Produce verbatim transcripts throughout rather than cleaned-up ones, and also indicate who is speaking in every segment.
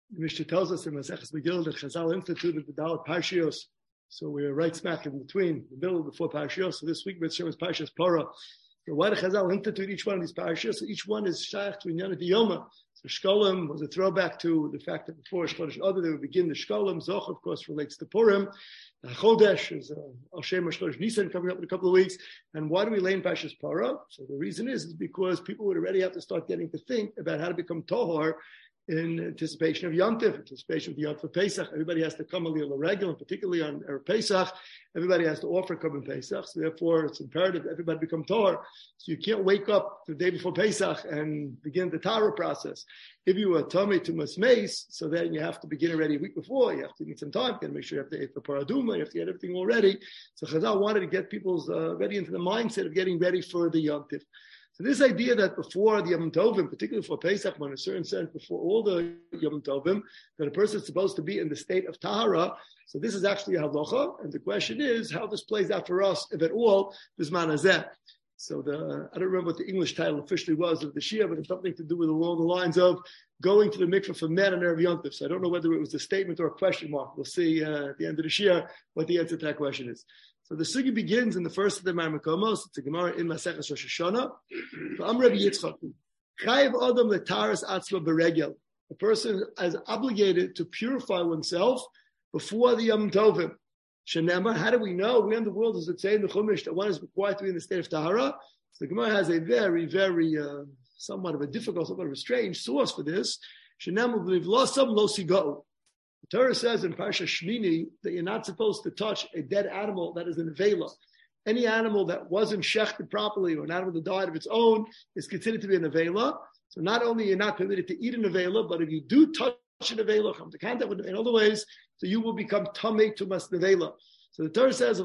Speaker 1: The Mishnah tells us in Maseches Megillah that Chazal instituted the Dalet Parshios. So we're right smack in between, the middle of the four Parshios. So this week, Mitzvah is Parshas Parah. So why did Chazal institute each one of these Parshios? So each one is shaykh to Inyan Yoma. So Shkolim was a throwback to the fact that before Shchodesh Adar they would begin the Shkolim. Zoch, of course, relates to Purim. The Chodesh is Al Shem Shchodesh Nisan coming up in a couple of weeks. And why do we lay in Parshas Parah? So the reason is, is because people would already have to start getting to think about how to become Tohar in anticipation of Yom Tov, anticipation of the Yom Tov Pesach. Everybody has to come a little regular, particularly on Erev Pesach. Everybody has to offer Korban Pesach. So therefore, it's imperative that everybody become Torah. So you can't wake up the day before Pesach and begin the Torah process. If you are Tomei to Masmeis, so then you have to begin already a week before. You have to need some time. You have to make sure you have to eat the Paraduma. You have to get everything all ready. So Chazal wanted to get people uh, ready into the mindset of getting ready for the Yom Tov. So this idea that before the Yom Tovim, particularly for Pesach, in a certain sense, before all the Yom Tovim, that a person is supposed to be in the state of Tahara. So this is actually a halacha, and the question is how this plays out for us, if at all, Bisman Hazeh. So the I don't remember what the English title officially was of the Shia, but it's something to do with along the lines of going to the mikveh for men on Erev Yom Tov. So I don't know whether it was a statement or a question mark. We'll see uh, at the end of the Shia what the answer to that question is. So the sugi begins in the first of the Marmakomos. It's a Gemara in Maseches Rosh Hashanah. I'm Rabbi Yitzchak. Chayev Adam letaras atzma beregel. A person is obligated to purify oneself before the Yom Tovim. Shenema, how do we know? We in the world, does it say in the Chumash that one is required to be in the state of Tahara? So the Gemara has a very, very, uh, somewhat of a difficult, somewhat of a strange source for this. Shenema, believe losam lo sigo. The Torah says in Parsha Shmini that you're not supposed to touch a dead animal that is an avela. Any animal that wasn't shechted properly or an animal that died of its own is considered to be an avela. So not only you're not permitted to eat an avela, but if you do touch an avela, come to contact with it in other ways, so you will become tamei tumas nevela. So the Torah says,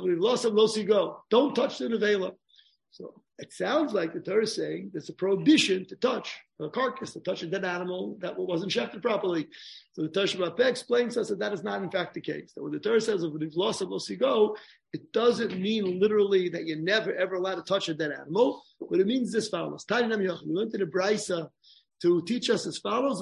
Speaker 1: don't touch the nevela. So it sounds like the Torah is saying there's a prohibition to touch a carcass, to touch a dead animal that wasn't shechted properly. So the Torah Shabbat Peh explains to us that that is not in fact the case. That when the Torah says it doesn't mean literally that you're never ever allowed to touch a dead animal, but it means this follows. We went to the Braisa to teach us as follows.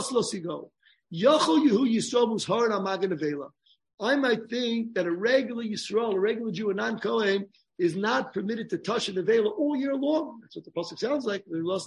Speaker 1: I might think that a regular Yisrael, a regular Jew, a non-Kohen, is not permitted to touch an avela all year long. That's what the pasuk sounds like.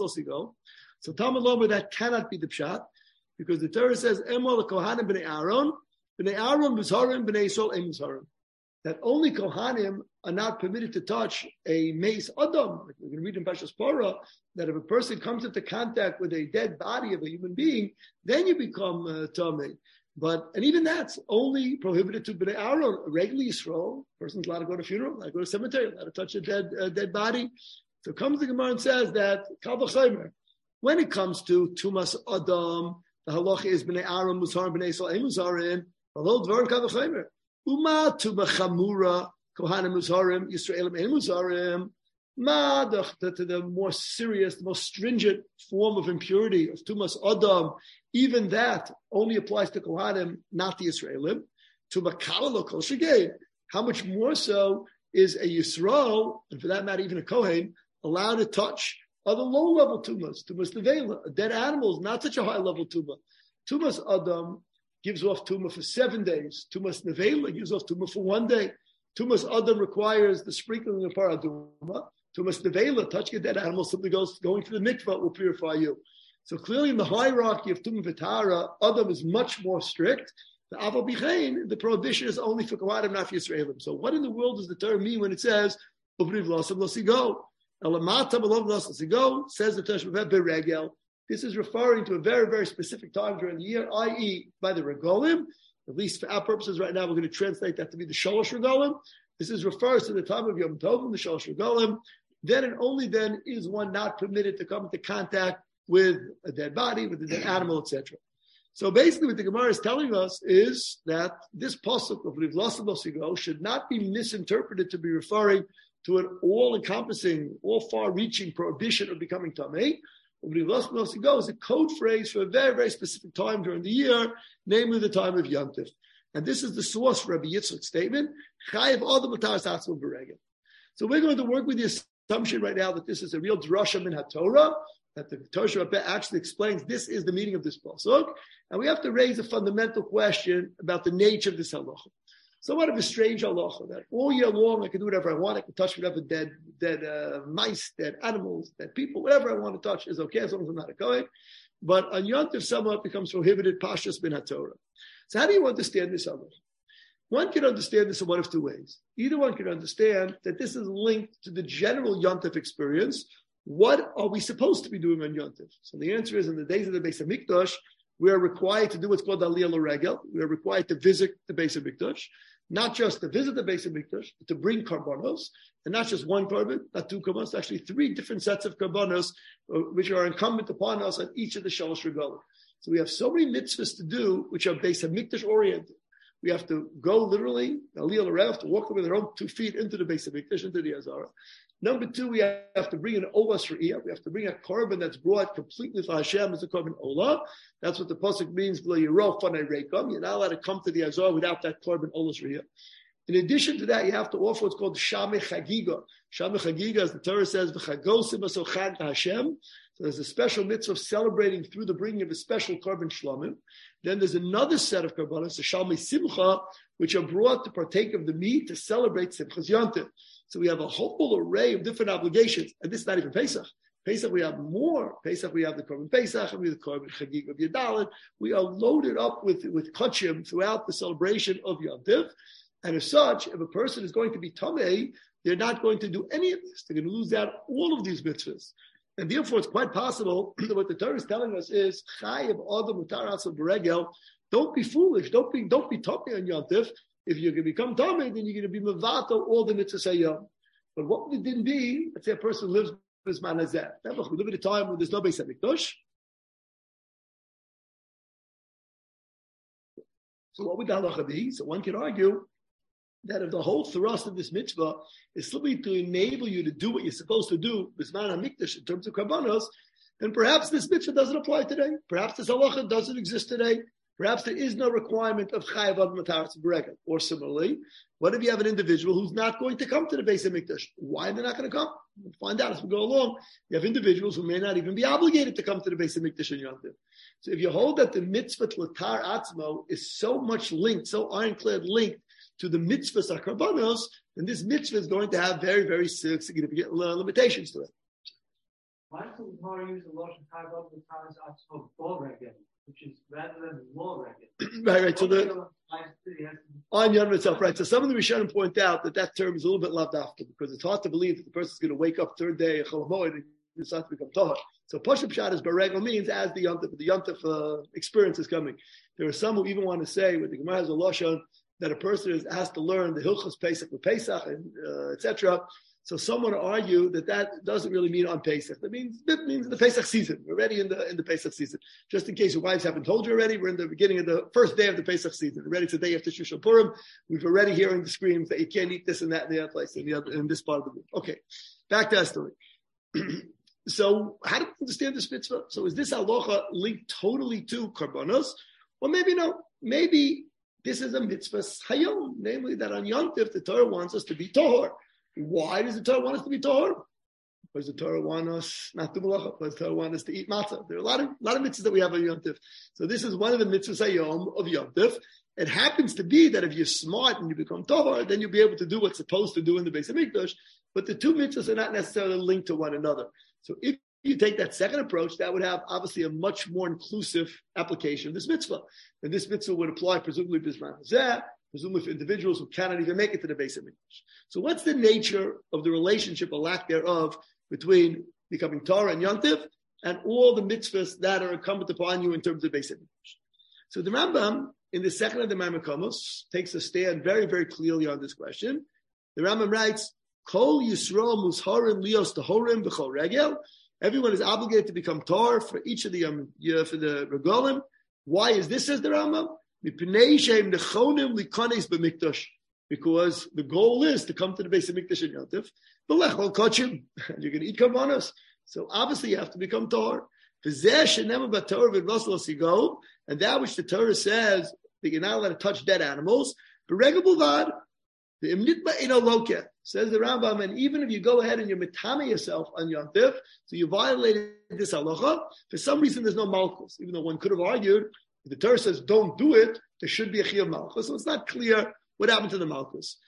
Speaker 1: So Talmud Lomar, that cannot be the pshat, because the Torah says, "Emol kohanim b'nei Aaron, b'nei Aaron b'zharim, b'nei Yisrael em b'zharim." That only kohanim are not permitted to touch a meis adam. Like we're going to read in Parshas Parah that if a person comes into contact with a dead body of a human being, then you become uh, tamei. But, and even that's only prohibited to Bnei Aaron, a regular Yisrael. Person's allowed to go to a funeral, allowed to go to a cemetery, allowed to touch a dead, uh, dead body. So comes the Gemara and says that, Kal v'chaymer, when it comes to Tumas Adam, the halacha is Bnei Aaron, Muzharim, Bnei Yisrael, Ein Muzharim, V'lo Dvarim Kal v'chaymer. Uma Tuma Chamura, Kohanim Muzharim, Yisraelim, Ein Muzharim. Ma, the, the, the more serious, the most stringent form of impurity of Tumas Adam, even that only applies to Kohanim, not the Yisraelim. Tuma Kalalo Kol Shegei. How much more so is a Yisrael, and for that matter, even a Kohen, allowed to touch other low-level Tumas, Tumas Nevela. A dead animal is not such a high-level Tuma. Tumas Adam gives off Tuma for seven days. Tumas Nevela gives off Tuma for one day. Tumas Adam requires the sprinkling of Paraduma. Tumas Nevela, touching a dead animal, simply goes going to the mikvah will purify you. So clearly in the hierarchy of Tumah V'Tahara, Adam is much more strict. The Aval Bichain, the prohibition is only for Kohanim, not for Yisraelim. So what in the world does the Torah mean when it says, Uvriv Lasam Lasigo? Elamata Malov Lasam Lasigo, says the Torah Shabbat Beregel. This is referring to a very, very specific time during the year, that is by the Regolim. At least for our purposes right now, we're going to translate that to be the Shalosh Regolim. This is refers to the time of Yom Tovim, the Shalosh Regolim. Then and only then is one not permitted to come into contact with a dead body, with a dead animal, et cetera. So basically what the Gemara is telling us is that this pasuk of Riv Lasam Losigo should not be misinterpreted to be referring to an all-encompassing, all-far-reaching prohibition of becoming Tamei. Riv Lasam Losigo is a code phrase for a very, very specific time during the year, namely the time of Yom Tov. And this is the source for Rabbi Yitzchak's statement, Chayev Adam L'Taras Atzmo B'Regel. So we're going to work with the assumption right now that this is a real drasha min HaTorah, that the Torah Shabbat actually explains this is the meaning of this pasuk, and we have to raise a fundamental question about the nature of this halacha. Somewhat of a strange halacha that all year long I can do whatever I want. I can touch whatever dead, dead uh, mice, dead animals, dead people, whatever I want to touch is okay as long as I'm not a kohen. But on Yom Tov, somewhat becomes prohibited, pashas bin haTorah. So how do you understand this halacha? One can understand this in one of two ways. Either one can understand that this is linked to the general Yom Tov experience. What are we supposed to be doing on Yom Tov? So the answer is, in the days of the Beis HaMikdash, we are required to do what's called Aliyah L'Regel. We are required to visit the Beis HaMikdash, not just to visit the Beis HaMikdash, but to bring karbanos, and not just one korban, not two karbanos, actually three different sets of karbanos, uh, which are incumbent upon us on each of the Shalosh Regalim. So we have so many mitzvahs to do, which are Beis HaMikdash oriented. We have to go literally, Aliyah L'Regel, have to walk with our own two feet into the Beis HaMikdash, into the Azara. Number two, we have to bring an olas re'iyah. We have to bring a korban that's brought completely for Hashem as a korban olah. That's what the pasuk means. You're not allowed to come to the Azar without that korban olas re'iyah. In addition to that, you have to offer what's called the Shameh Chagiga. Shameh Chagiga, as the Torah says, v'chagosim asochan Hashem. So there's a special mitzvah of celebrating through the bringing of a special korban shlamim. Then there's another set of korbanos, the Shalmei Simcha, which are brought to partake of the meat to celebrate Simchas Yom Tov. So we have a whole array of different obligations, and this is not even Pesach. Pesach we have more. Pesach we have the korban Pesach, and we have the korban Chagig of Yadalit. We are loaded up with with kachim throughout the celebration of Yom Tov. And as such, if a person is going to be tamei, they're not going to do any of this. They're going to lose out all of these mitzvahs. And therefore, it's quite possible that what the Torah is telling us is, Chayav Adam Mutar Asel B'Regel, don't be foolish, don't be don't be tamei on Yom Tov. If you're going to become tamei, then you're going to be mevato all the mitzvahs hayom. But what would it then be? Let's say a person lives with manazeh. We live at a time when there's no Beis HaMikdash. So what would the halacha be? So one can argue that if the whole thrust of this mitzvah is simply to enable you to do what you're supposed to do, Bisman HaMikdash, in terms of karbanos, then perhaps this mitzvah doesn't apply today. Perhaps this halacha doesn't exist today. Perhaps there is no requirement of chayav ad mataras b'regel. Or similarly, what if you have an individual who's not going to come to the Beis HaMikdash? Why are they not going to come? We'll find out as we go along. You have individuals who may not even be obligated to come to the Beis HaMikdash in Yom Tov. So if you hold that the mitzvah l'tar atzmo is so much linked, so ironclad linked to the mitzvahs akarbanos, then this mitzvah is going to have very, very significant limitations to it.
Speaker 2: Why does the Gemara use the lotion chayav ad mataras atzmo b'regel, which is rather than law regel?
Speaker 1: Right, right. So the on Yom itself, right. So some of the Rishonim point out that that term is a little bit left after because it's hard to believe that the person is going to wake up third day Chol Hamoed and decide to become tahor. So Pashup Pshat is Baregel means as the Yom Tov, the Yom Tov uh, experience is coming. There are some who even want to say, with the Gemara has a loshon, that a person is has to learn the Hilchos Pesach with Pesach and uh, et cetera. So someone would argue that that doesn't really mean on Pesach. That means it means the Pesach season. We're already in the in the Pesach season. Just in case your wives haven't told you already, we're in the beginning of the first day of the Pesach season. We're ready today after Shushan Purim. We've already hearing the screams that you can't eat this and that in the other place, in, the other, in this part of the room. Okay, back to our story. So how do we understand this mitzvah? So is this halacha linked totally to karbanos? Or maybe no. Maybe this is a mitzvah hayom, namely that on Yom Tov the Torah wants us to be tahor. Why does the Torah want us to be tahor? Because the Torah wants us not to malacha. Because the Torah wants us to eat matzah. There are a lot of lot of mitzvahs that we have on Yom Tov. So this is one of the mitzvahs hayom of Yom Tov. It happens to be that if you're smart and you become tahor, then you'll be able to do what's supposed to do in the Beis HaMikdash. But the two mitzvahs are not necessarily linked to one another. So if you take that second approach, that would have obviously a much more inclusive application of this mitzvah. And this mitzvah would apply presumably to Bisman Hazeh, presumably for individuals who cannot even make it to the Beis HaMikdash. So what's the nature of the relationship, or lack thereof, between becoming Torah and Yom Tov and all the mitzvahs that are incumbent upon you in terms of Beis HaMikdash? So the Rambam, in the second of the Maimonides, takes a stand very, very clearly on this question. The Rambam writes, Kol Yisrael Musharim Lios Tahorim B'chol Regel. Everyone is obligated to become Tor for each of the um, yeah, for the Regalim. Why is this, says the Rambam? Because the goal is to come to the Beis HaMikdash in Yom Tov. And you're going to eat karbanos. So obviously you have to become Tor. And that which the Torah says that you're not allowed to touch dead animals. Says the Rambam, and even if you go ahead and you mitame yourself on Yom Tif, so you violated this halacha, for some reason there's no malchus, even though one could have argued, if the Torah says don't do it, there should be a chiyuv malchus, so it's not clear what happened to the malchus.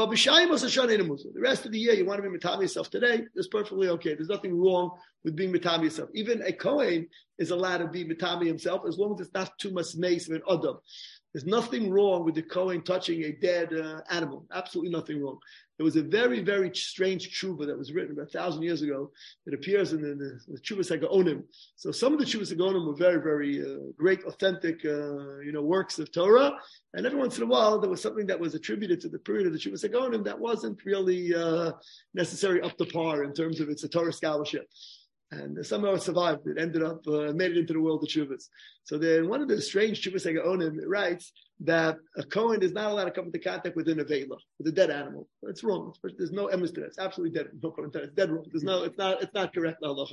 Speaker 1: The rest of the year, you want to be mitame yourself today, that's perfectly okay. There's nothing wrong with being mitame yourself. Even a Kohen is allowed to be mitame himself as long as it's not too much mace of an adam. There's nothing wrong with the Kohen touching a dead uh, animal. Absolutely nothing wrong. There was a very, very strange tshuva that was written about a thousand years ago. It appears in the, the, the Tshuvas HaGaonim. So some of the Tshuvas HaGaonim were very, very uh, great, authentic, uh, you know, works of Torah. And every once in a while, there was something that was attributed to the period of the Tshuvas HaGaonim that wasn't really uh, necessarily up to par in terms of its a Torah scholarship. And somehow it survived. It ended up, uh, made it into the world of Tshuvas. So then one of the strange Tshuvas HaGaonim writes that a Kohen is not allowed to come into contact with an Avela, with a dead animal. It's wrong. There's no emes to that. It's absolutely dead. No Kohen, it's dead wrong. There's no, it's not, it's not correct halacha.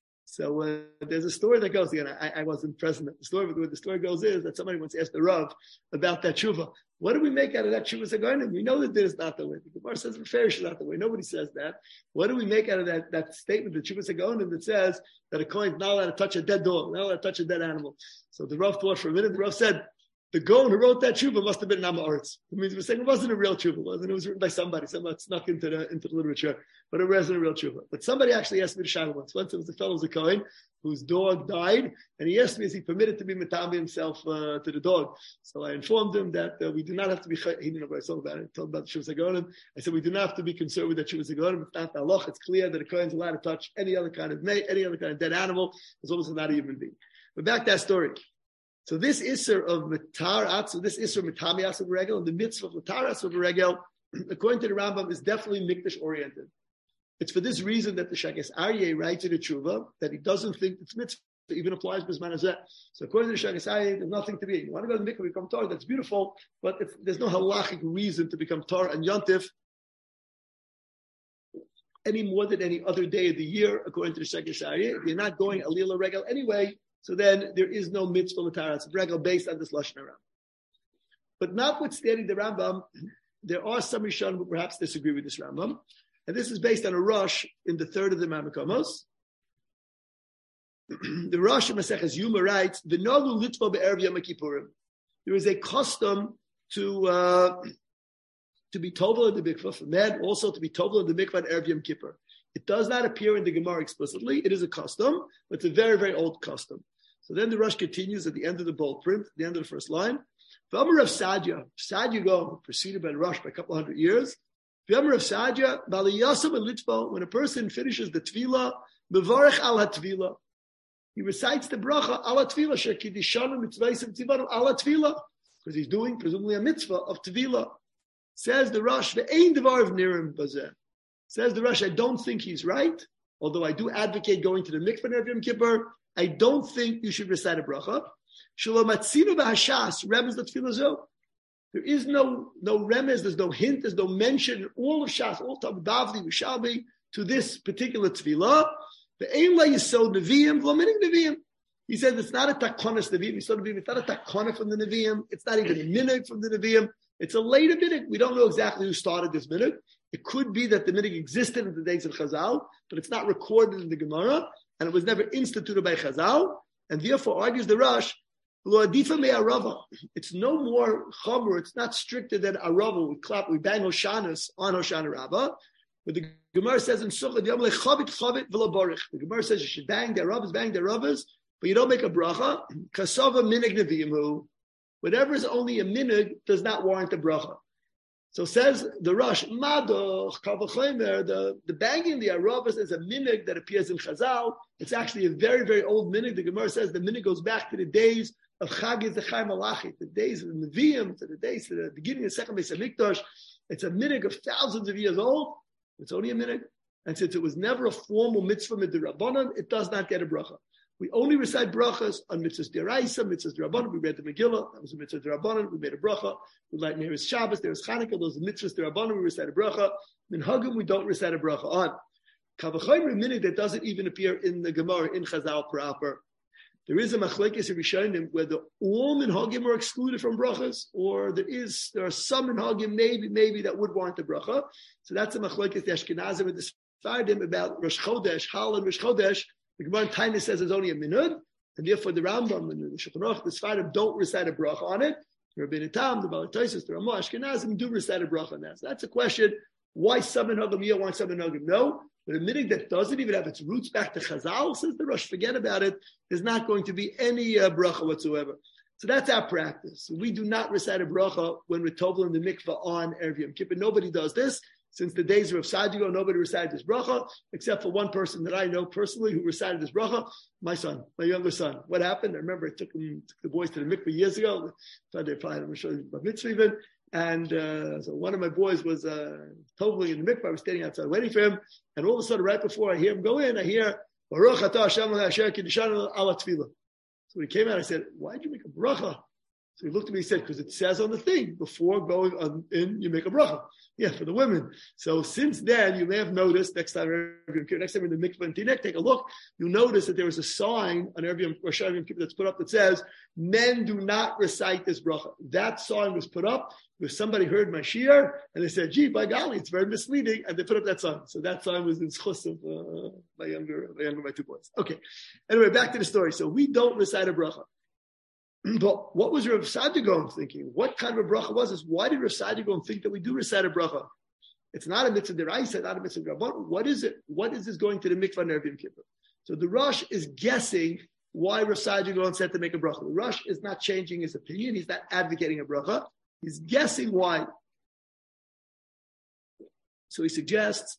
Speaker 1: So uh, there's a story that goes, again, I, I wasn't present at the story, but the way the story goes is that somebody once asked the Rav about that tshuva. What do we make out of that tshuva Zagonim? We know that this is not the way. The Gemara says fair is not the way. Nobody says that. What do we make out of that, that statement, the tshuva Zagonim, that says that a Kohen is not allowed to touch a dead dog, not allowed to touch a dead animal? So the Rav thought for a minute, the Rav said, the Gaon who wrote that tshuva must have been an Amma Aretz. It means we're saying it wasn't a real tshuva, wasn't it? It was written by somebody. Somebody snuck into the into the literature, but it wasn't a real tshuva. But somebody actually asked me to shine once. Once it was a fellow Zakoin whose dog died, and he asked me, is he permitted to be mitami himself uh, to the dog? So I informed him that uh, we do not have to be. He didn't know what I told about it. I told about the Shuvah Zagonim. I said we do not have to be concerned with that Shuvah Zagonim. It's not the halach. It's clear that a Kohen is allowed to touch any other kind of mate, any other kind of dead animal, as long as it's not a human being. But back to that story. So this Isser of Matar Atzu, this Isser of Mitami Atzu Regel, and the mitzvah of Matar Atzu Regel, according to the Rambam, is definitely Mikdash oriented. It's for this reason that the Shakes Aryeh writes in the Tshuva that he doesn't think it's mitzvah, it even applies to Bisman Hazeh. So according to the Shakes Aryeh, there's nothing to be. You want to go to the mikveh, become Torah, that's beautiful, but if, there's no halachic reason to become Torah and Yontif any more than any other day of the year, according to the Shakes Aryeh. If you're not going Alila Regel anyway, so then there is no mitzvah l'taras regel based on this lashon hara. But notwithstanding the Rambam, there are some Rishonim who perhaps disagree with this Rambam, and this is based on a rush in the third of the Mamakomos. The Rosh Maseches Yuma writes, "V'nogu litvo be'erev Yom Kippurim." There is a custom to uh, to be tovel in the mikvah for men, also to be tovel in the mikvah at erev Yom Kippur. It does not appear in the Gemara explicitly. It is a custom, but it's a very, very old custom. So then the Rush continues at the end of the bold print, at the end of the first line. V'amar of Sadya, Sadya go, preceded by the Rush by a couple hundred years. V'amar of Sadya, B'aliyasam and Litvo, when a person finishes the Tefillah, Mevarech al HaTefillah. He recites the bracha al HaTefillah, Shekidishanu mitzvaysim tivanu al HaTefillah, because he's doing presumably a mitzvah of Tevilah. Says the Rush, the Ein Devar of Nirim Bazeh. Says the Rush, I don't think he's right, although I do advocate going to the mikveh of Yom Kippur. I don't think you should recite a bracha. Shalomatzinu v'hashas remez the tefillah. There is no no remez, there's no hint, there's no mention in all of Shas, all Talmud Bavli, Rishalmi, to this particular tefillah. The Ein La Yisod Nevi'im, V'lominik Nevi'im. He says it's not a takonis Nevi'im, Yisod Nevi'im, it's not a takonis from the Nevi'im, it's not even a minhag from the Nevi'im. It's a later minhag. We don't know exactly who started this minhag. It could be that the minhag existed in the days of Chazal, but it's not recorded in the Gemara, and it was never instituted by Chazal, and therefore argues the Rush, Lo adifa me arava. It's no more chomer, it's not stricter than arava. We clap, we bang Hoshanas on Hoshana Rabbah, but the Gemara says in Sukkot, chavit chavit v'lo borich. The Gemara says you should bang the Aravas, bang the Aravas, but you don't make a bracha. Kasava minhag nevi'im. Whatever is only a minhag does not warrant a bracha. So says the Rush, Madoch, Kavachomer, the, the banging the Aravas is a minhag that appears in Chazal. It's actually a very, very old minhag. The Gemara says the minhag goes back to the days of Chag Zechai Malachi, the days of the Nevi'im, to the days to the beginning of Second Beis Hamikdash. It's a minhag of thousands of years old. It's only a minhag. And since it was never a formal mitzvah midrabanan, it does not get a bracha. We only recite brachas on mitzvahs deraisa, mitzvahs derabanan. We read the Megillah. That was a mitzvah derabanan. We made a bracha. We like there is Shabbos, there is Chanukah. Those are mitzvahs derabanan. We recite a bracha. Minhagim, we don't recite a bracha on. Kavachomer minhag that doesn't even appear in the Gemara in Chazal proper. there is a machlekes Rishonim whether all minhagim are excluded from brachas, or there is there are some minhagim maybe maybe that would warrant a bracha. So that's a machlekes the Ashkenazim and the Sephardim about Rosh Chodesh, Hal and Rosh Chodesh. The Gemara in Taanis says it's only a minhag, and therefore the Rambam and the Shulchan Aruch, the Sephardim don't recite a bracha on it. The Rabbeinu Tam, the Baal Tosfos, the Ramah, Ashkenazim do recite a bracha on that. So that's a question: why some minhagim yeah, why some minhagim no? But a minhag that doesn't even have its roots back to Chazal, says the Rosh, forget about it. There's not going to be any uh, bracha whatsoever. So that's our practice. We do not recite a bracha when we're tovel in the mikveh on Erev Yom Kippur. Nobody does this. Since the days of Rav Sadigo, nobody recited this bracha, except for one person that I know personally who recited this bracha, my son, my younger son. What happened? I remember I took, him, took the boys to the mikveh years ago. I they probably I'm sure my mitzvah even. And uh, so one of my boys was uh, toveling in the mikveh. I was standing outside waiting for him. And all of a sudden, right before I hear him go in, I hear, Baruch atah Hashem asher kiddushanu ala tefillah. So when he came out, I said, why did you make a bracha? So he looked at me and said, because it says on the thing, before going on in, you make a bracha. Yeah, for the women. So since then, you may have noticed, next time, next time in the mikveh and Tinek, take a look, you'll notice that there is a sign on Erev Yom Kippur that's put up that says, men do not recite this bracha. That sign was put up because somebody heard my shiur, and they said, gee, by golly, it's very misleading, and they put up that sign. So that sign was in schus of uh, my younger, my younger, my two boys. Okay. Anyway, back to the story. So we don't recite a bracha. But what was Rav Sadigon thinking? What kind of a bracha was this? Why did Rav Sadigon think that we do recite a bracha? It's not a mitzvah deraisa, not a mitzvah rabban. What is it? What is this going to the mikvah on Erev Yom Kippur? So the Rosh is guessing why Rav Sadigon said to make a bracha. The Rosh is not changing his opinion. He's not advocating a bracha. He's guessing why. So he suggests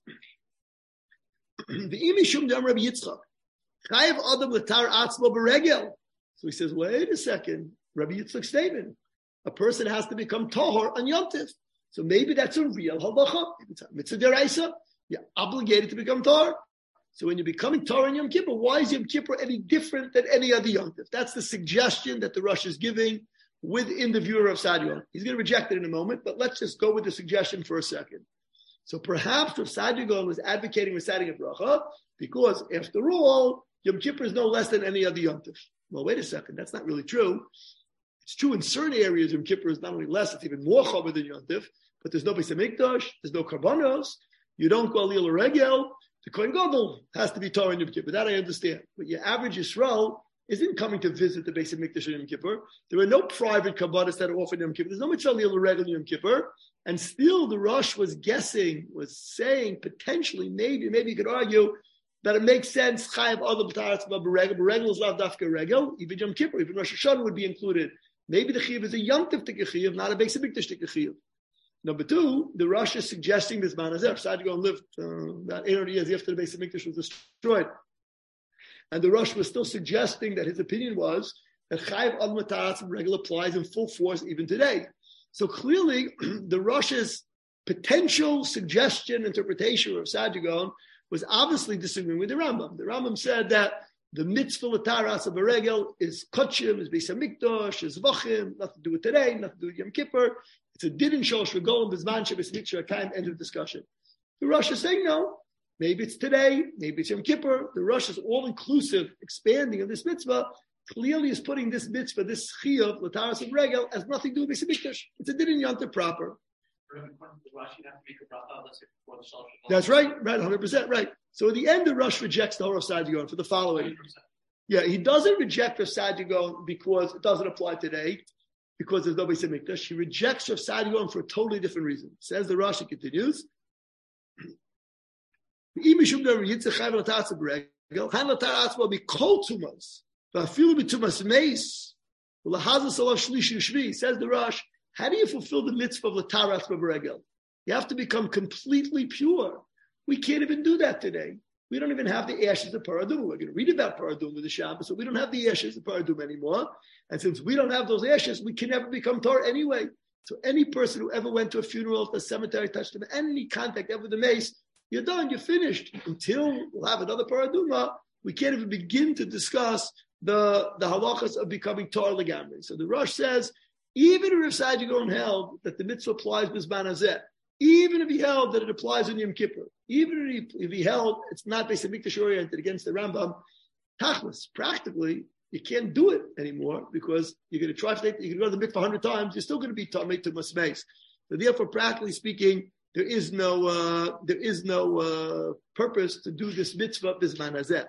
Speaker 1: the imishum dam Rabbi Yitzchak chayav adam letar atzmo beregel. So he says, wait a second, Rabbi Yitzchak's statement. A person has to become tahor on Yom Tiv. So maybe that's a real halacha. It's a mitzvah deraisa. You're obligated to become tahor. So when you're becoming tahor on Yom Kippur, why is Yom Kippur any different than any other Yom Tiv? That's the suggestion that the Rosh is giving within the viewer of Sadigon. He's going to reject it in a moment, but let's just go with the suggestion for a second. So perhaps Rav Sadigon was advocating reciting a bracha because, after all, Yom Kippur is no less than any other Yom Tiv. Well, wait a second. That's not really true. It's true in certain areas. Yom Kippur is not only less; it's even more chaver than Yom Tiv. But there's no Beis Hamikdash. There's no karbanos. You don't go alil regel. The Kohen Gadol has to be Torah in Yom Kippur. That I understand. But your average Yisrael isn't coming to visit the Beis Hamikdash in Yom Kippur. There are no private karbanos that are offered in Yom Kippur. There's no mitzvah alil regel in Yom Kippur. And still, the Rosh was guessing, was saying potentially, maybe, maybe you could argue that it makes sense. Chayav adam b'taratz b'regel. B'regel is lav dafka regel. Even Yom Kippur, even Rosh Hashanah would be included. Maybe the chiyuv is a Yom Tiv chiyuv, not a Beis Hamikdash chiyuv. Number two, the Rosh is suggesting this man Azef Sadigon lived uh, about eight hundred years after the Beis Hamikdash was destroyed, and the Rosh was still suggesting that his opinion was that Chayav adam b'taratz b'regel applies in full force even today. So clearly, the Rosh's potential suggestion, interpretation of Sadigon was obviously disagreeing with the Rambam. The Rambam said that the mitzvah l'taras b'regel is kotchim, is Beis Hamikdash, is vachim, nothing to do with today, nothing to do with Yom Kippur. It's a din in shalosh regolim b'zman shebeis mikdash hakayim. End of discussion. The Rosh is saying no. Maybe it's today, maybe it's Yom Kippur. The Rosh is all-inclusive expanding of this mitzvah. Clearly is putting this mitzvah, this chiyuv l'taras b'regel, as nothing to do with Beis Hamikdash. It's a din in Yom Tov proper. That's right, right, one hundred percent right. So at the end, the Rosh rejects the whole of Sadigon for the following. one hundred percent. Yeah, he doesn't reject Rav Sadigon because it doesn't apply today, because there's no Beis Hamikdash. He rejects Rav Sadigon for a totally different reason. Says the Rosh, he continues. Says the Rosh, how do you fulfill the mitzvah of l'taras b'regel? You have to become completely pure. We can't even do that today. We don't even have the ashes of Paradum. We're going to read about Paradum with the Shabbos, so we don't have the ashes of Paradum anymore. And since we don't have those ashes, we can never become Torah anyway. So any person who ever went to a funeral, at the cemetery, touched them, any contact ever with the mace, you're done, you're finished. Until we'll have another Paraduma, we can't even begin to discuss the, the halachas of becoming Torah legamri. So the Rosh says, even if Rav Sadigon held that the mitzvah applies b'zman hazeh, even if he held that it applies in Yom Kippur, even if he, if he held it's not Beis Hamikdash oriented against the Rambam, tachlis, practically, you can't do it anymore because you're going to try to take, you're going to go to the mikvah a hundred times, you're still going to be tamei to masmeis. So therefore, practically speaking, there is no uh, there is no uh, purpose to do this mitzvah bisman hazeh.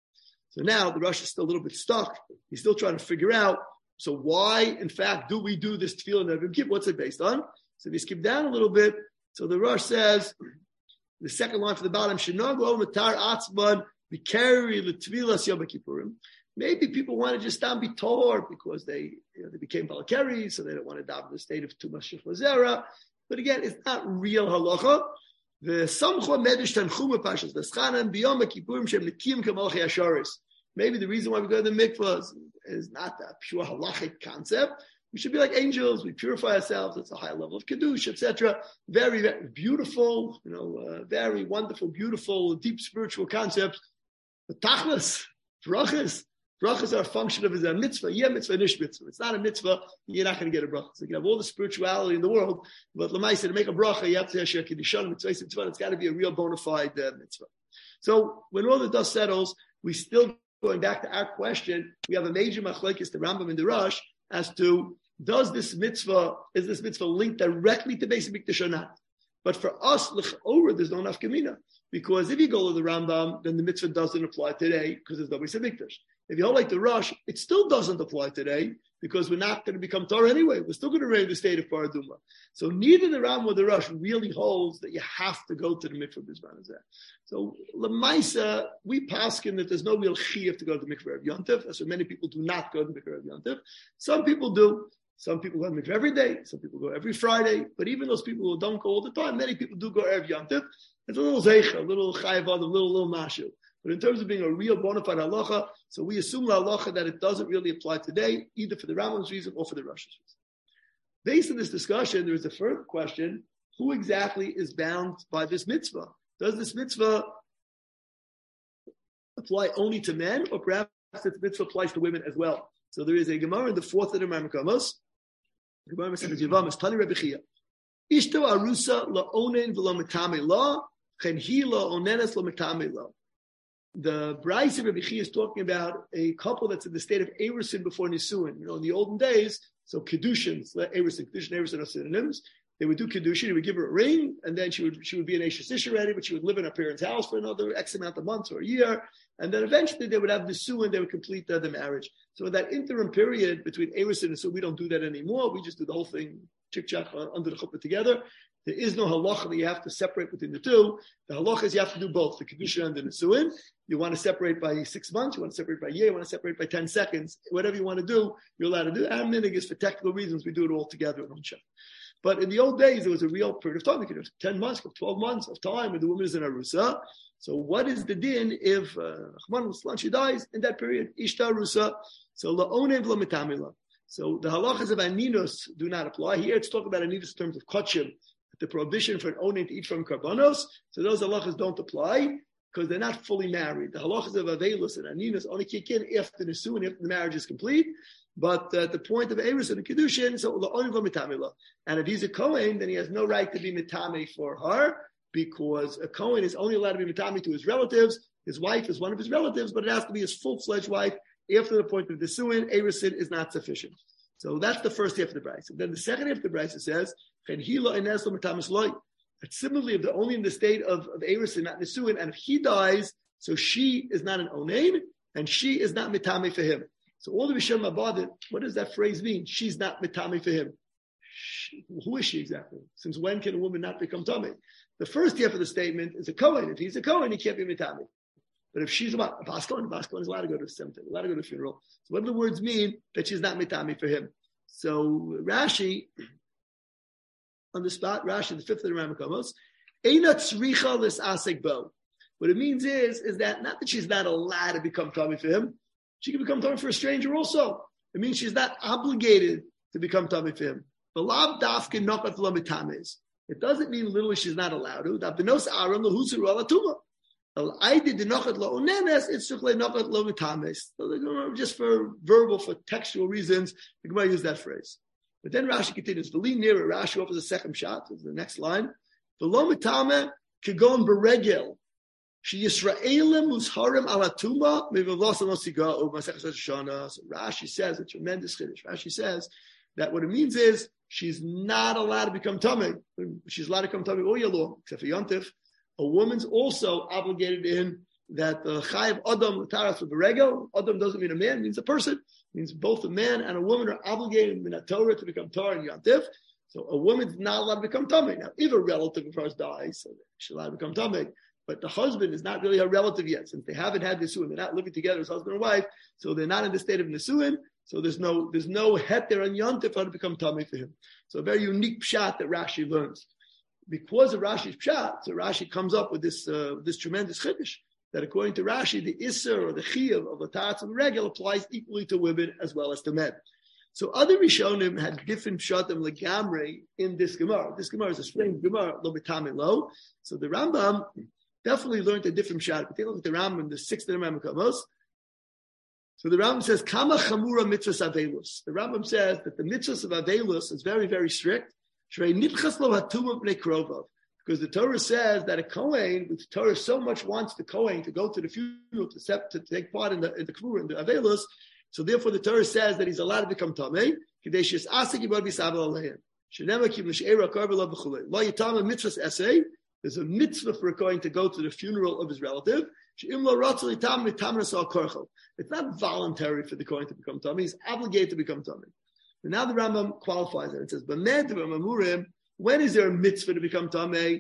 Speaker 1: So now the Rosh is still a little bit stuck. He's still trying to figure out. So why, in fact, do we do this tefillah of Yom Kippur? What's it based on? So if you skip down a little bit, so the Rosh says the second line from the bottom: Shenago matar atzman b'kari l'tvilas Yom Kippurim. Maybe people want to just stand be tor because they you know, they became balakari, so they don't want to daven the state of too much shiflazera. But again, it's not real halacha. The samcha medish tanchuma pashas the schanan biyom kippurim shem nikim kamalchi asharis. Maybe the reason why we go to the mikvah is, is not a pure halachic concept. We should be like angels. We purify ourselves. It's a high level of kedusha, et cetera. Very, very beautiful, you know, uh, very wonderful, beautiful, deep spiritual concepts. But tachlis, brachas. Brachas are a function of a mitzvah. Yeah, mitzvah, nish mitzvah. It's not a mitzvah, you're not going to get a bracha. So you can have all the spirituality in the world, but l'maisa, to make a bracha, you have to have shir kiddushan, mitzvah, mitzvah. It's got to be a real bona fide uh, mitzvah. So when all the dust settles, we still, going back to our question, we have a major machlokes, the Rambam and the Rosh, as to, does this mitzvah, is this mitzvah linked directly to Beis Hamikdash or not? But for us, l'ch'ora, there's no nafkamina. Because if you go to the Rambam, then the mitzvah doesn't apply today because there's no Beis Hamikdash. If you hold like the Rosh, it still doesn't apply today because we're not going to become Torah anyway. We're still going to reign the state of Paraduma. So neither the Rambam or the Rosh really holds that you have to go to the mikveh bisman hazeh. So Lamaisa, we paskin that there's no real chiyuv to go to the mikveh of Yontif. That's why many people do not go to the mikveh of Yontif. Some people do. Some people go to the mikveh every day. Some people go every Friday. But even those people who don't go all the time, many people do go every Yontif. It's a little zeicha, a little chayav, a little little mashu. But in terms of being a real bona fide halacha, so we assume la halacha that it doesn't really apply today, either for the Rambam's reason or for the Rosh's reason. Based on this discussion, there is a further question: who exactly is bound by this mitzvah? Does this mitzvah apply only to men, or perhaps this mitzvah applies to women as well? So there is a Gemara in the fourth of the Marmakamos. The Gemara says, "Yivamas Tani Rebbe Chia, Ishto Arusa la Onen v'lo Metame la Chen Hi la Onenes la Metame la." The Bryce of Rebbe Chia is talking about a couple that's in the state of Erusin before Nisuin. You know, in the olden days, so Kedushin, Erusin, Kedushin, Erusin are synonyms. They would do Kedushin, he would give her a ring, and then she would she would be an Eshes Ish already, but she would live in her parents' house for another X amount of months or a year, and then eventually they would have Nisuin, they would complete uh, the marriage. So in that interim period between Erusin and so we don't do that anymore, we just do the whole thing, chick-chack, under the chuppah together. There is no halacha that you have to separate between the two. The halacha is you have to do both, the Kedusha and the Nisuin. You want to separate by six months, you want to separate by a year, you want to separate by ten seconds. Whatever you want to do, you're allowed to do. Our minig is for technical reasons, we do it all together in one shot. But in the old days, there was a real period of time. You could have ten months, twelve months of time when the woman is in Arusa. So what is the din if Rahman uh, she dies in that period? Ishta Arusa. So la'onev la'mitamila. So the halachas of aninus do not apply. Here it's talking about aninus in terms of kachim. The prohibition for an onen to eat from karbanos, so those halachas don't apply because they're not fully married. The halachas of avelus and aninus only kick in after the nisuin, after the marriage is complete. But uh, the point of erus and kedushin, so la'onen v'mitamila. And if he's a kohen, then he has no right to be mitame for her because a kohen is only allowed to be mitame to his relatives. His wife is one of his relatives, but it has to be his full-fledged wife. After the point of the nisuin, erusin is not sufficient. So that's the first half of the Brisa. And then the second half of the Brisa says, that similarly, if they're only in the state of, of Erusin, not Nisuin, and if he dies, so she is not an Onain, and she is not Mitame for him. So all the Rishon Mabad, what does that phrase mean? She's not Mitame for him. She, who is she exactly? Since when can a woman not become Tame? The first half of the statement is a Kohen. If he's a Kohen, he can't be Mitame. But if she's a Baskon, Baskon is allowed to go to the cemetery, allowed to go to the funeral. So what do the words mean? That she's not mitami for him. So Rashi, on the spot, Rashi, the fifth of the Rambam, Eina tzricha l'sasek bo. What it means is, is that not that she's not allowed to become tummy for him, she can become tummy for a stranger also. It means she's not obligated to become tummy for him. V'lav dafke nokat lo mitames. It doesn't mean literally she's not allowed to. Dabbenos aron l'husiru ala tuma. I did the nochet lo unenes, it's just like nochet lo mitames. So just for verbal, for textual reasons, the Gemara use that phrase. But then Rashi continues. The lean nearer, Rashi offers a second shot. The next line. The lo mitame kegon beregel She Yisraelim Musharim Alatuma Mivavlosa Nosiga Masechas Shana. So Rashi says a tremendous chiddush. Rashi says that what it means is she's not allowed to become tamei. She's allowed to become tamei all year long, except for Yontif. A woman's also obligated in that the Chayiv Adam Taras with the Regel. Adam doesn't mean a man, it means a person. It means both a man and a woman are obligated in the Torah to become Torah and Yontif. So a woman's not allowed to become tamei. Now, if a relative of hers dies, so she's allowed to become tamei. But the husband is not really her relative yet, since they haven't had nisuin. They're not living together as husband and wife, so they're not in the state of nisuin. So there's no there's no heter and yontif for her to become tamei for him. So a very unique pshat that Rashi learns. Because of Rashi's pshat, so Rashi comes up with this uh, this tremendous chiddush that according to Rashi, the isser or the chiyuv of a taratz and regel applies equally to women as well as to men. So other Rishonim had different pshatim legamre in this Gemara. This Gemara is a strange Gemara, lo b'tamei lo. So the Rambam definitely learned a different shot. But take a look at the Rambam, the sixth of the Rambam. So the Rambam says, Kama chamura mitzvahs avelus. The Rambam says that the mitzvahs of avelus is very, very strict. Because the Torah says that a Kohen, which the Torah so much wants the Kohen to go to the funeral, to, step, to take part in the in the Kvura, in the avelus, so therefore the Torah says that he's allowed to become Tamei. There's a mitzvah for a Kohen to go to the funeral of his relative. It's not voluntary for the Kohen to become Tamei. He's obligated to become Tamei. And now the Rambam qualifies it. It says, when is there a mitzvah to become Tamei?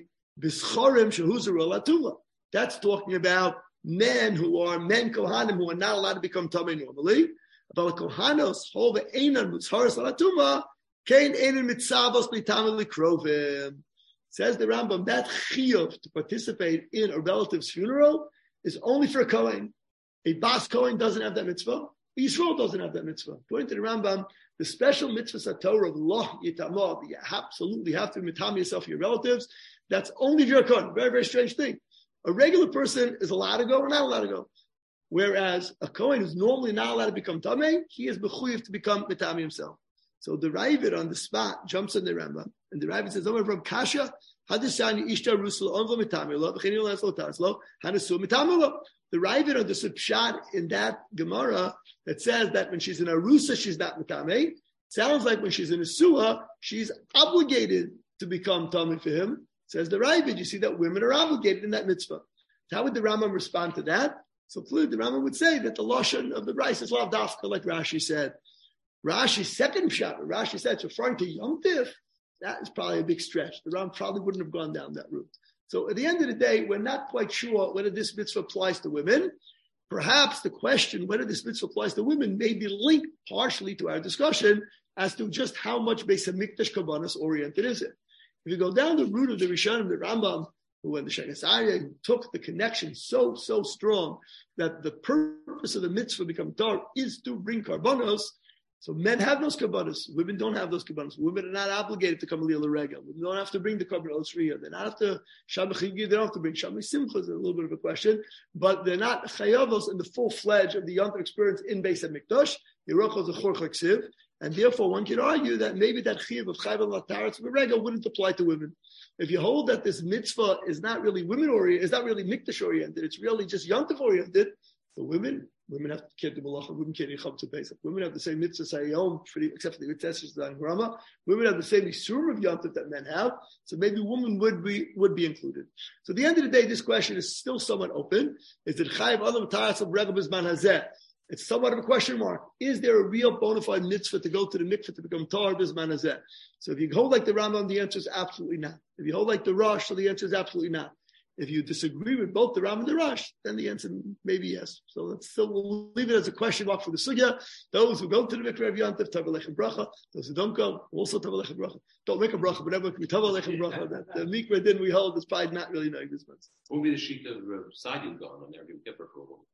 Speaker 1: That's talking about men who are men Kohanim who are not allowed to become Tamei normally. About Kohanos, hove einan mutzharas alatuma, kein einan mitzavos litamei likrovim. Says the Rambam, that chiyuv to participate in a relative's funeral is only for a Kohen. A Bas Kohen doesn't have that mitzvah. Yisrael doesn't have that mitzvah. According to the Rambam, the special mitzvah Torah of Loh Yitamah, you absolutely have to mitam yourself for your relatives. That's only if you're a Kohen. Very, very strange thing. A regular person is allowed to go or not allowed to go. Whereas a Kohen who's normally not allowed to become Tamei, he is mechuyev to become mitami himself. So the Ravid on the spot jumps in the Rambam, and the Ravid says, "Over from Kasha, hadisani ishta rusul onlo mitamilo, v'chini lo taslo, hanasu mitamilo." The Ravid on the subshat in that Gemara that says that when she's in a rusa, she's not mitame. Sounds like when she's in a suah, she's obligated to become tamei for him. Says the Ravid, you see that women are obligated in that mitzvah. So how would the Rambam respond to that? So clearly the Rambam would say that the lashon of the rice is lav dafka, like Rashi said. Rashi's second shot, Rashi said it's referring to Yom Tif. That is probably a big stretch. The Rambam probably wouldn't have gone down that route. So at the end of the day, we're not quite sure whether this mitzvah applies to women. Perhaps the question whether this mitzvah applies to women may be linked partially to our discussion as to just how much Beis HaMikdash Kabbanas oriented is it. If you go down the route of the Rishonim, the Rambam, when the Sheikh Asariya took the connection so, so strong that the purpose of the mitzvah become Torah is to bring Karbanos. So men have those kabbanas. Women don't have those kabbanas. Women are not obligated to come to the Regel. Women don't have to bring the kabbalah Osriya. They don't have to Shabbat They don't have to bring Shabbat Simcha. Is a little bit of a question, but they're not chayavos in the full fledged of the Yom Tov experience in Beis HaMikdash. Yerochel zechor chaksiv, and therefore one can argue that maybe that chiyuv of chayv lataretz Regel wouldn't apply to women. If you hold that this mitzvah is not really women oriented, is not really Mikdash oriented, it's really just Yom Tov oriented. The women. Women have to keep the malacha. Women can't eat chum to basic. Women have the same mitzvah sayom, except for the mitzvahs on grama. Women have the same isurim of yom tov that men have. So maybe women would be would be included. So at the end of the day, this question is still somewhat open. Is it chayiv adam taras of regel b'zman hazeh? It's somewhat of a question mark. Is there a real bona fide mitzvah to go to the mikveh to become tar b'zman hazeh? So if you hold like the Rambam, the answer is absolutely not. If you hold like the Rosh, so the answer is absolutely not. If you disagree with both the Ram and the Rosh, then the answer may be yes. So let's still we'll leave it as a question mark for the sugya. Those who go to the mikveh of Yom Tov, Tov Alechem Bracha. Those who don't go, also Tov Alechem Bracha. Don't make a bracha, but everyone can be Tov Alechem Bracha. That the mikveh din we hold is probably not really knowing this much.
Speaker 3: What would be the sheet of uh, side you've gone on there? Give Kippur for a woman.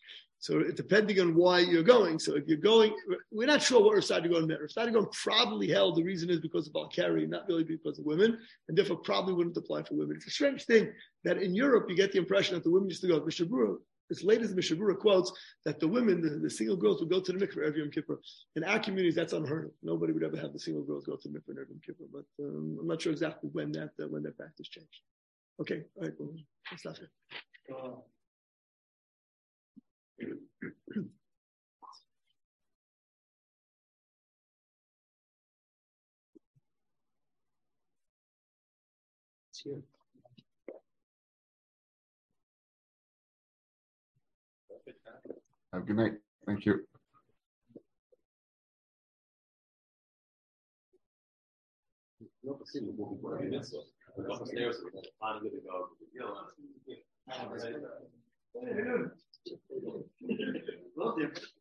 Speaker 1: So it, depending on why you're going. So if you're going, we're not sure what Rav Sadigon meant. Rav Sadigon probably held the reason is because of Al-Kari, not really because of women, and therefore probably wouldn't apply for women. It's a strange thing that in Europe you get the impression that the women used to go. Mishabura, as late as Mishabura quotes, that the women, the, the single girls, would go to the mikveh every Yom Kippur. In our communities, that's unheard of. Nobody would ever have the single girls go to the mikveh every Yom Kippur. But um, I'm not sure exactly when that uh, when that practice changed. Okay, all right, well, let's stop here. Here.
Speaker 4: Have a good night. Thank you.
Speaker 3: Upstairs, I'm going to go.